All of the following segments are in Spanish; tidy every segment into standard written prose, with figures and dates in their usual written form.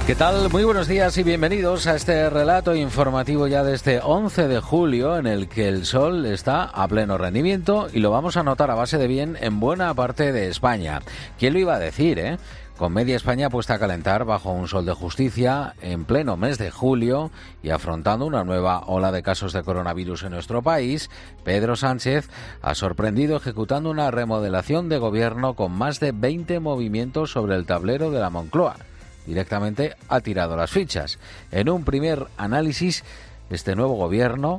¿Qué tal? Muy buenos días y bienvenidos a este relato informativo ya de este 11 de julio en el que el sol está a pleno rendimiento y lo vamos a notar a base de bien en buena parte de España. ¿Quién lo iba a decir, Con media España puesta a calentar bajo un sol de justicia en pleno mes de julio y afrontando una nueva ola de casos de coronavirus en nuestro país, Pedro Sánchez ha sorprendido ejecutando una remodelación de gobierno con más de 20 movimientos sobre el tablero de la Moncloa. Directamente ha tirado las fichas. En un primer análisis, este nuevo gobierno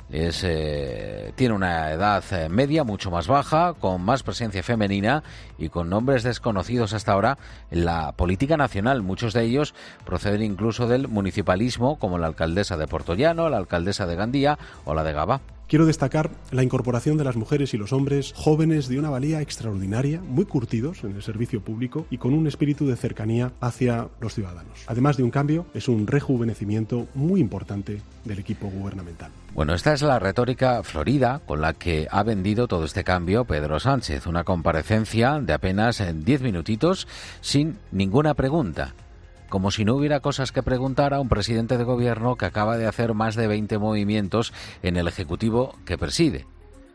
tiene una edad media mucho más baja, con más presencia femenina y con nombres desconocidos hasta ahora en la política nacional. Muchos de ellos proceden incluso del municipalismo, como la alcaldesa de Portollano, la alcaldesa de Gandía o la de Gavà. Quiero destacar la incorporación de las mujeres y los hombres jóvenes de una valía extraordinaria, muy curtidos en el servicio público y con un espíritu de cercanía hacia los ciudadanos. Además de un cambio, es un rejuvenecimiento muy importante del equipo gubernamental. Bueno, esta es la retórica florida con la que ha vendido todo este cambio Pedro Sánchez. Una comparecencia de apenas 10 minutitos sin ninguna pregunta. Como si no hubiera cosas que preguntar a un presidente de gobierno que acaba de hacer más de 20 movimientos en el ejecutivo que preside.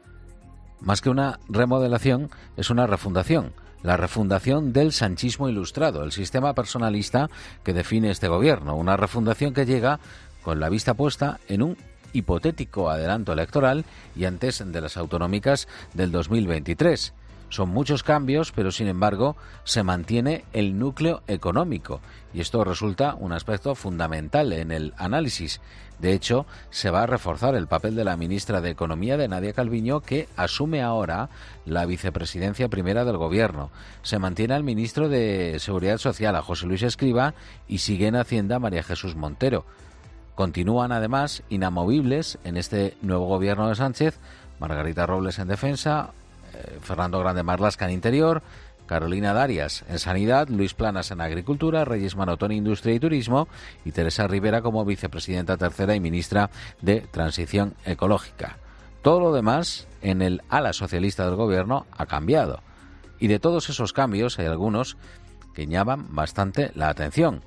Más que una remodelación, es una refundación. La refundación del sanchismo ilustrado, el sistema personalista que define este gobierno. Una refundación que llega con la vista puesta en un hipotético adelanto electoral y antes de las autonómicas del 2023. Son muchos cambios, pero sin embargo se mantiene el núcleo económico y esto resulta un aspecto fundamental en el análisis. De hecho, se va a reforzar el papel de la ministra de Economía, de Nadia Calviño, que asume ahora la vicepresidencia primera del Gobierno. Se mantiene al ministro de Seguridad Social, a José Luis Escrivá, y sigue en Hacienda María Jesús Montero. Continúan además inamovibles en este nuevo Gobierno de Sánchez Margarita Robles en Defensa, Fernando Grande Marlaska en Interior, Carolina Darias en Sanidad, Luis Planas en Agricultura, Reyes Manotón en Industria y Turismo y Teresa Rivera como vicepresidenta tercera y ministra de Transición Ecológica. Todo lo demás en el ala socialista del gobierno ha cambiado. Y de todos esos cambios hay algunos que llaman bastante la atención.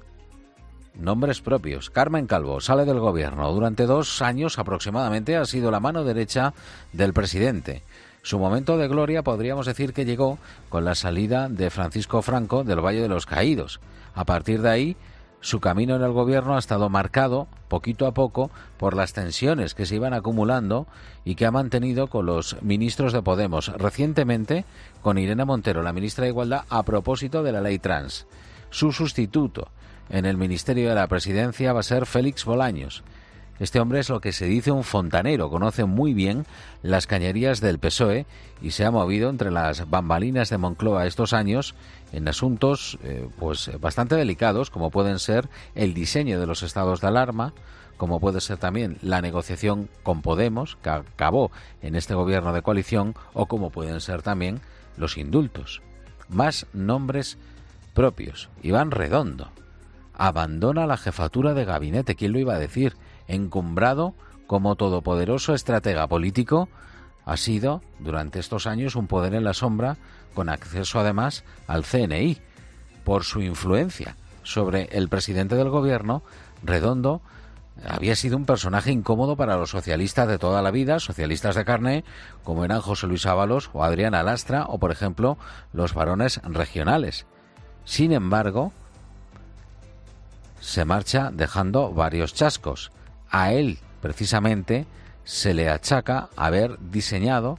Nombres propios. Carmen Calvo sale del gobierno. Durante 2 años aproximadamente ha sido la mano derecha del presidente. Su momento de gloria podríamos decir que llegó con la salida de Francisco Franco del Valle de los Caídos. A partir de ahí, su camino en el gobierno ha estado marcado, poquito a poco, por las tensiones que se iban acumulando y que ha mantenido con los ministros de Podemos. Recientemente, con Irene Montero, la ministra de Igualdad, a propósito de la ley trans. Su sustituto en el Ministerio de la Presidencia va a ser Félix Bolaños. Este hombre es lo que se dice un fontanero, conoce muy bien las cañerías del PSOE y se ha movido entre las bambalinas de Moncloa estos años en asuntos bastante delicados, como pueden ser el diseño de los estados de alarma, como puede ser también la negociación con Podemos, que acabó en este gobierno de coalición, o como pueden ser también los indultos. Más nombres propios. Iván Redondo abandona la jefatura de gabinete. ¿Quién lo iba a decir? Encumbrado como todopoderoso estratega político, ha sido durante estos años un poder en la sombra, con acceso además al CNI. Por su influencia sobre el presidente del gobierno, Redondo había sido un personaje incómodo para los socialistas de toda la vida, socialistas de carné, como eran José Luis Ábalos o Adriana Lastra, o por ejemplo los varones regionales. Sin embargo, se marcha dejando varios chascos. A él, precisamente, se le achaca haber diseñado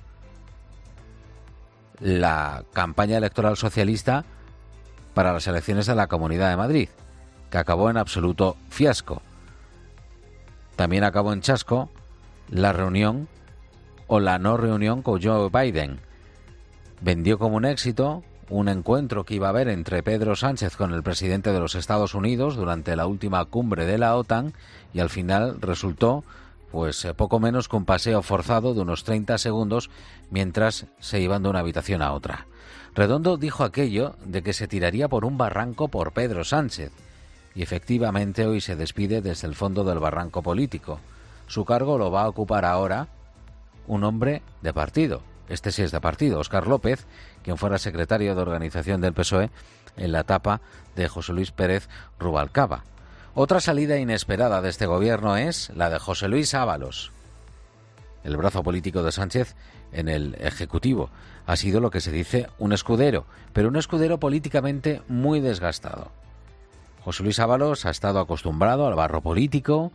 la campaña electoral socialista para las elecciones de la Comunidad de Madrid, que acabó en absoluto fiasco. También acabó en chasco la reunión o la no reunión con Joe Biden. Vendió como un éxito un encuentro que iba a haber entre Pedro Sánchez con el presidente de los Estados Unidos durante la última cumbre de la OTAN y al final resultó poco menos que un paseo forzado de unos 30 segundos mientras se iban de una habitación a otra. Redondo dijo aquello de que se tiraría por un barranco por Pedro Sánchez y efectivamente hoy se despide desde el fondo del barranco político. Su cargo lo va a ocupar ahora un hombre de partido. Este sí es de partido, Óscar López, quien fuera secretario de organización del PSOE en la etapa de José Luis Pérez Rubalcaba. Otra salida inesperada de este gobierno es la de José Luis Ábalos. El brazo político de Sánchez en el Ejecutivo ha sido lo que se dice un escudero, pero un escudero políticamente muy desgastado. José Luis Ábalos ha estado acostumbrado al barro político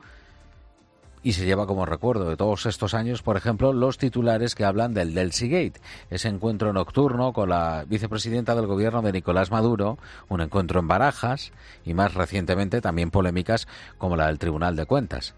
y se lleva como recuerdo de todos estos años, por ejemplo, los titulares que hablan del Delsigate, ese encuentro nocturno con la vicepresidenta del gobierno de Nicolás Maduro, un encuentro en Barajas y más recientemente también polémicas como la del Tribunal de Cuentas.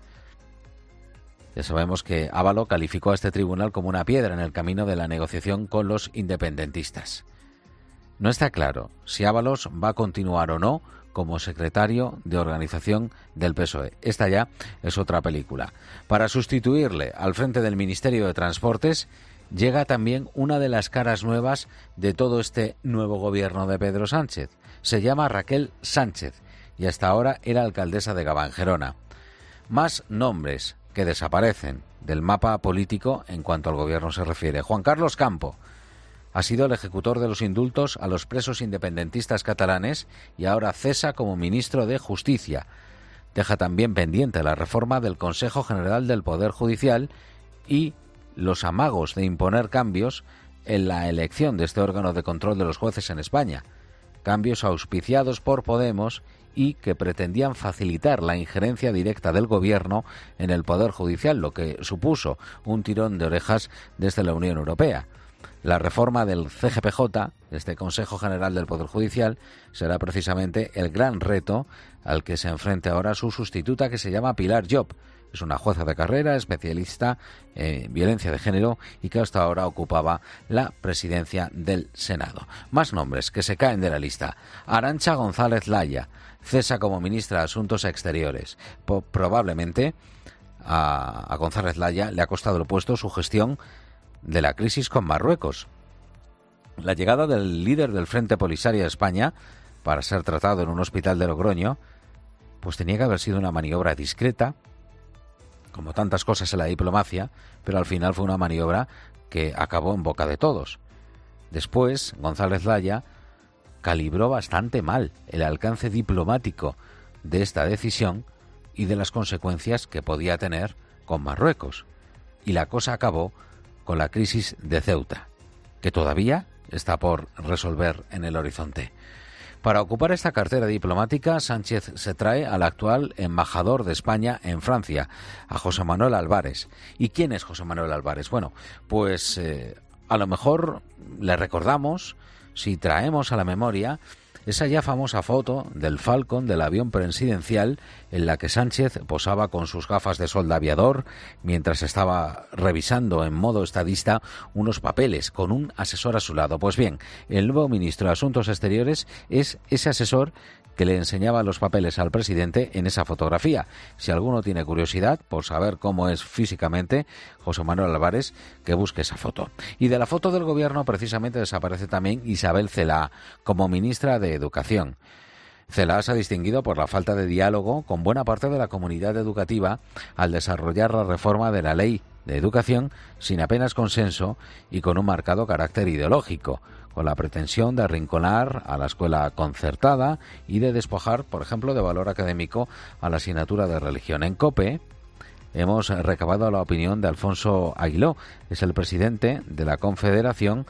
Ya sabemos que Ábalos calificó a este tribunal como una piedra en el camino de la negociación con los independentistas. No está claro si Ábalos va a continuar o no como secretario de organización del PSOE. Esta ya es otra película. Para sustituirle al frente del Ministerio de Transportes llega también una de las caras nuevas de todo este nuevo gobierno de Pedro Sánchez. Se llama Raquel Sánchez y hasta ahora era alcaldesa de Gabán, Gerona. Más nombres que desaparecen del mapa político en cuanto al gobierno se refiere. Juan Carlos Campo ha sido el ejecutor de los indultos a los presos independentistas catalanes y ahora cesa como ministro de Justicia. Deja también pendiente la reforma del Consejo General del Poder Judicial y los amagos de imponer cambios en la elección de este órgano de control de los jueces en España. Cambios auspiciados por Podemos y que pretendían facilitar la injerencia directa del gobierno en el Poder Judicial, lo que supuso un tirón de orejas desde la Unión Europea. La reforma del CGPJ, este Consejo General del Poder Judicial, será precisamente el gran reto al que se enfrenta ahora su sustituta, que se llama Pilar Job. Es una jueza de carrera, especialista en violencia de género y que hasta ahora ocupaba la presidencia del Senado. Más nombres que se caen de la lista. Arantxa González Laya cesa como ministra de Asuntos Exteriores. Probablemente a González Laya le ha costado el puesto su gestión de la crisis con Marruecos. La llegada del líder del Frente Polisario de España para ser tratado en un hospital de Logroño, pues tenía que haber sido una maniobra discreta, como tantas cosas en la diplomacia, pero al final fue una maniobra que acabó en boca de todos. Después, González Laya calibró bastante mal el alcance diplomático de esta decisión y de las consecuencias que podía tener con Marruecos. Y la cosa acabó con la crisis de Ceuta, que todavía está por resolver en el horizonte. Para ocupar esta cartera diplomática, Sánchez se trae al actual embajador de España en Francia, a José Manuel Álvarez. ¿Y quién es José Manuel Álvarez? Bueno, pues a lo mejor le recordamos, si traemos a la memoria, esa ya famosa foto del Falcon, del avión presidencial, en la que Sánchez posaba con sus gafas de sol de aviador mientras estaba revisando en modo estadista unos papeles con un asesor a su lado. Pues bien, el nuevo ministro de Asuntos Exteriores es ese asesor que le enseñaba los papeles al presidente en esa fotografía. Si alguno tiene curiosidad por saber cómo es físicamente José Manuel Álvarez, que busque esa foto. Y de la foto del gobierno precisamente desaparece también Isabel Celaá como ministra de Educación. Celaá se ha distinguido por la falta de diálogo con buena parte de la comunidad educativa al desarrollar la reforma de la ley de educación sin apenas consenso y con un marcado carácter ideológico, con la pretensión de arrinconar a la escuela concertada y de despojar, por ejemplo, de valor académico a la asignatura de religión. En COPE hemos recabado la opinión de Alfonso Aguiló, es el presidente de la Confederación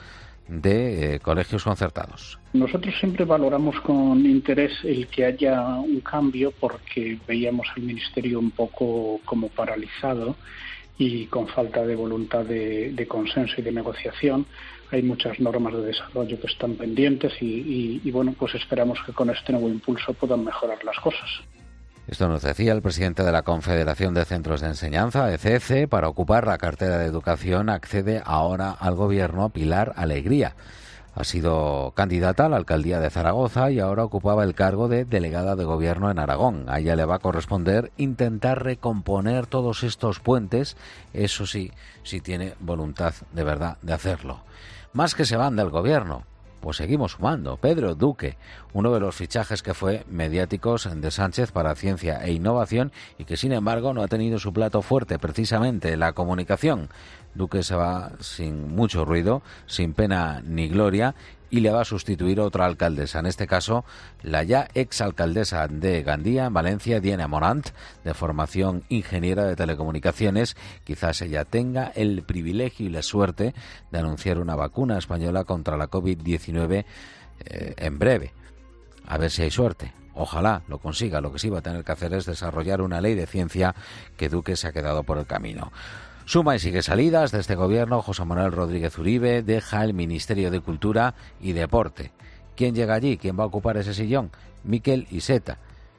de Colegios Concertados. Nosotros siempre valoramos con interés el que haya un cambio porque veíamos al Ministerio un poco como paralizado y con falta de voluntad de consenso y de negociación. Hay muchas normas de desarrollo que están pendientes y bueno, pues esperamos que con este nuevo impulso puedan mejorar las cosas. Esto nos decía el presidente de la Confederación de Centros de Enseñanza, ECC. Para ocupar la cartera de Educación accede ahora al gobierno Pilar Alegría. Ha sido candidata a la alcaldía de Zaragoza y ahora ocupaba el cargo de delegada de gobierno en Aragón. A ella le va a corresponder intentar recomponer todos estos puentes, eso sí, si tiene voluntad de verdad de hacerlo. Más que se van del gobierno, pues seguimos sumando. Pedro Duque, uno de los fichajes que fue mediáticos de Sánchez para ciencia e innovación y que sin embargo no ha tenido su plato fuerte, precisamente la comunicación. Duque se va sin mucho ruido, sin pena ni gloria y le va a sustituir otra alcaldesa, en este caso la ya exalcaldesa de Gandía, en Valencia, Diana Morant, de formación ingeniera de telecomunicaciones. Quizás ella tenga el privilegio y la suerte de anunciar una vacuna española contra la COVID-19 en breve. A ver si hay suerte. Ojalá lo consiga. Lo que sí va a tener que hacer es desarrollar una ley de ciencia que Duque se ha quedado por el camino. Suma y sigue salidas de este gobierno. José Manuel Rodríguez Uribe deja el Ministerio de Cultura y Deporte. ¿Quién llega allí? ¿Quién va a ocupar ese sillón? Miquel Iceta.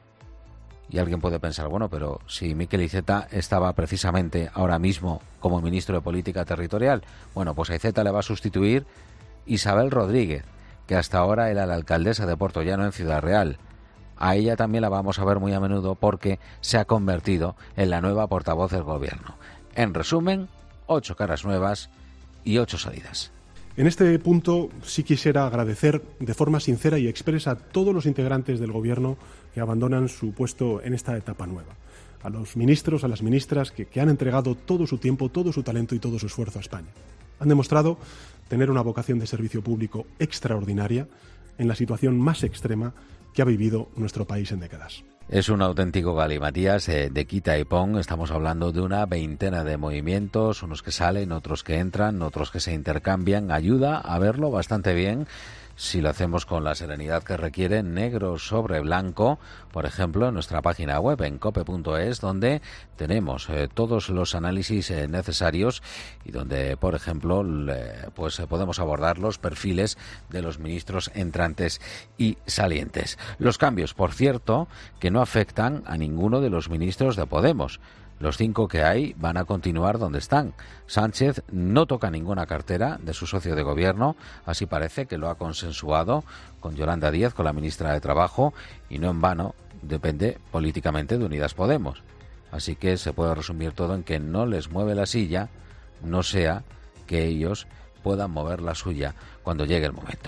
Y alguien puede pensar, bueno, pero si Miquel Iceta estaba precisamente ahora mismo como ministro de Política Territorial, bueno, pues a Iceta le va a sustituir Isabel Rodríguez, que hasta ahora era la alcaldesa de Puertollano en Ciudad Real. A ella también la vamos a ver muy a menudo porque se ha convertido en la nueva portavoz del gobierno. En resumen, 8 caras nuevas y 8 salidas. En este punto sí quisiera agradecer de forma sincera y expresa a todos los integrantes del Gobierno que abandonan su puesto en esta etapa nueva. A los ministros, a las ministras que han entregado todo su tiempo, todo su talento y todo su esfuerzo a España. Han demostrado tener una vocación de servicio público extraordinaria en la situación más extrema que ha vivido nuestro país en décadas. Es un auténtico galimatías de quita y pon. Estamos hablando de una veintena de movimientos, unos que salen, otros que entran, otros que se intercambian. Ayuda a verlo bastante bien si lo hacemos con la serenidad que requiere, negro sobre blanco, por ejemplo, en nuestra página web en cope.es, donde tenemos todos los análisis necesarios y donde, por ejemplo, pues podemos abordar los perfiles de los ministros entrantes y salientes. Los cambios, por cierto, que no afectan a ninguno de los ministros de Podemos. Los 5 que hay van a continuar donde están. Sánchez no toca ninguna cartera de su socio de gobierno, así parece que lo ha consensuado con Yolanda Díaz, con la ministra de Trabajo, y no en vano depende políticamente de Unidas Podemos. Así que se puede resumir todo en que no les mueve la silla, no sea que ellos puedan mover la suya cuando llegue el momento.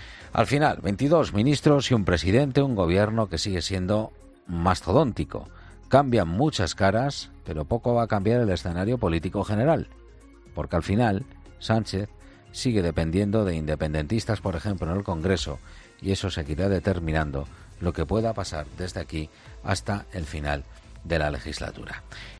Al final, 22 ministros y un presidente, un gobierno que sigue siendo mastodóntico. Cambian muchas caras, pero poco va a cambiar el escenario político general, porque al final Sánchez sigue dependiendo de independentistas, por ejemplo, en el Congreso, y eso seguirá determinando lo que pueda pasar desde aquí hasta el final de la legislatura.